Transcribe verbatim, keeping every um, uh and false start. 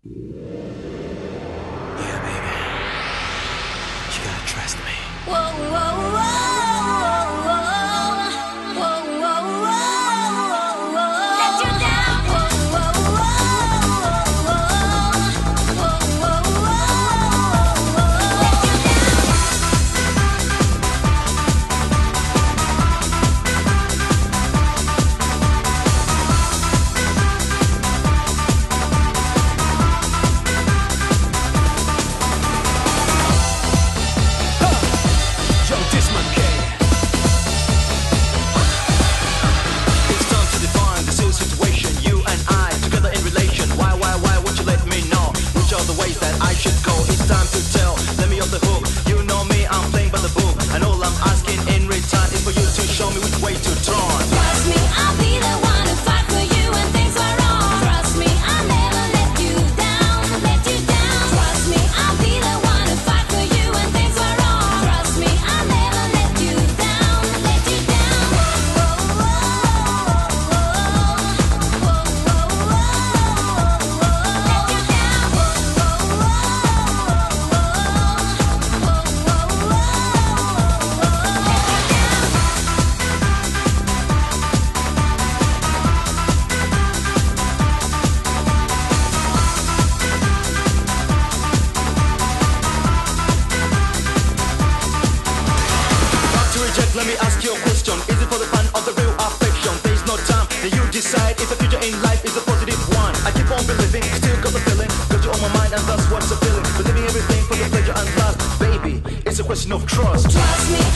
Yeah, baby. You gotta trust me. Whoa, whoa, whoa, whoa, whoa, whoa, whoa, whoa, whoa. Let you down. Whoa, whoa, whoa, whoa, whoa, whoa, whoa, whoa. Let you Yo, this man K. It's time to define this whole situation. You and I together in relation. Why, why, why won't you let me know which are the ways that I should go? It's time to tell. Let me off the hook. You know me, I'm playing by the book, and all I'm asking in return is for you to show me which way to turn. trust me, I'll be the one to fight for you when things are wrong. Trust me, I'll never let you down, let you down. Trust me, I'll be the one to fight for you when things are wrong. Trust me, I'll never let you down, let you down. Whoa, whoa, whoa, whoa, whoa, whoa, whoa, let you down. Whoa, whoa, whoa, whoa, whoa, whoa, let you down. Not to reject, let me ask you a question. Is it for the fun of the real affection? There's no time, then you decide if the future in life is a positive one. I keep on believing, still got the feeling, got you on my mind and that's what's the feeling. Believing everything for the pleasure and lust. Baby, it's a question of trust. Trust me,